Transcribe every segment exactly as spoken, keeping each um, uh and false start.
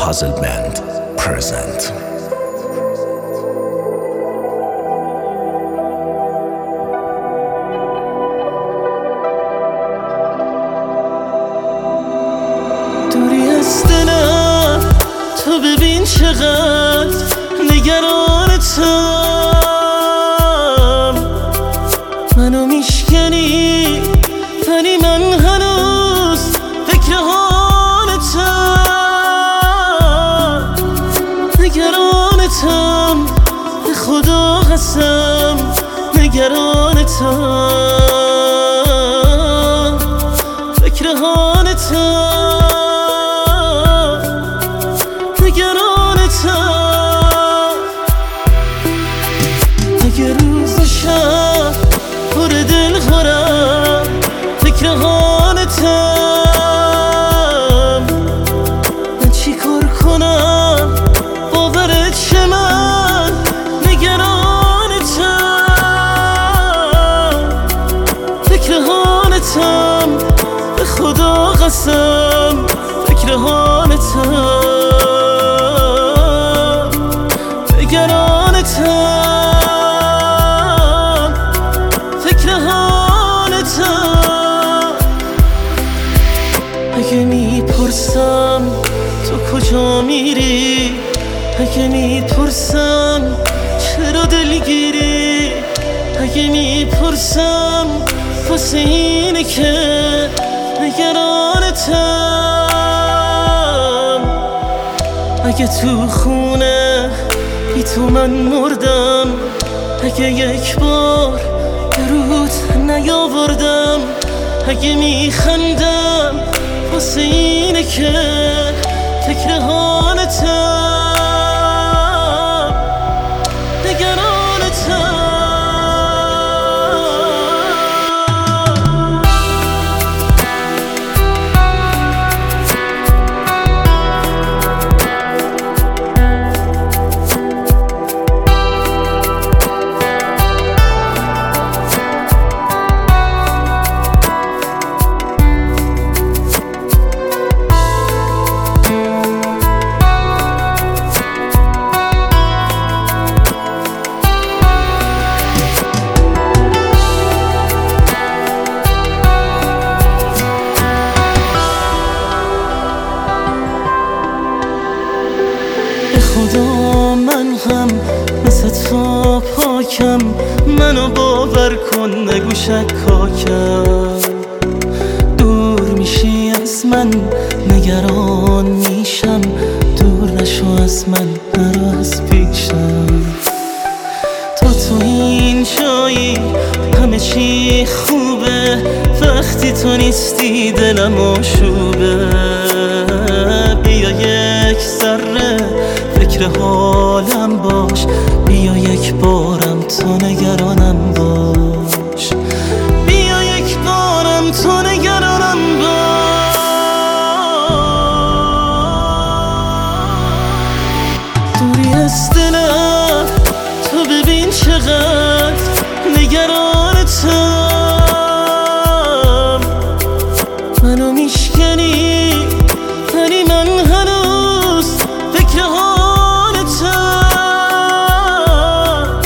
Puzzle Band present. دوری از دلم تو ببین چقدر نگرانتم، منو میشکنی ولی من هنوز فکر حالتم. نگرانتم به خدا قسم، نگرانتم فکر حالتم، نگرانتم. اگه روز و شب پر دل خورم فکر حالتم، من چی کار کنم باورت شه من نگرانتم. فکر حالتم به خدا قسم، فکر حالتم، نگرانتم، فکر حالتم. اگه میپرسم تو کجا میری، اگه میپرسم چرا دلگیری، اگه میپرسم واسه اینه که نگرانتم. اگه تو خونه بی تو من مردم، اگه یک بار به روت نیاوردم، اگه میخندم واسه اینه که فکر حالتم، نگرانتم. خدا من هم مثل تو پاکم، منو باور کن نگو شکاکم. دور میشی از من نگران میشم، دور نشو از من نرو از پیشم. تا تو این جایی همه چی خوبه، وقتی تو نیستی دلم آشوبه. بیا یک ذره فکر حالم باش، بیا یک بارم تو نگرانم باش، بیا یک بارم تو نگرانم باش. دوری از دلم تو ببین چقدر نگرانتم، منو میشکنی ولی من هنوز فکر حالتم.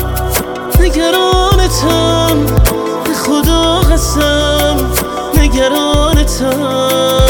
نگرانتم به خدا قسم، نگرانتم.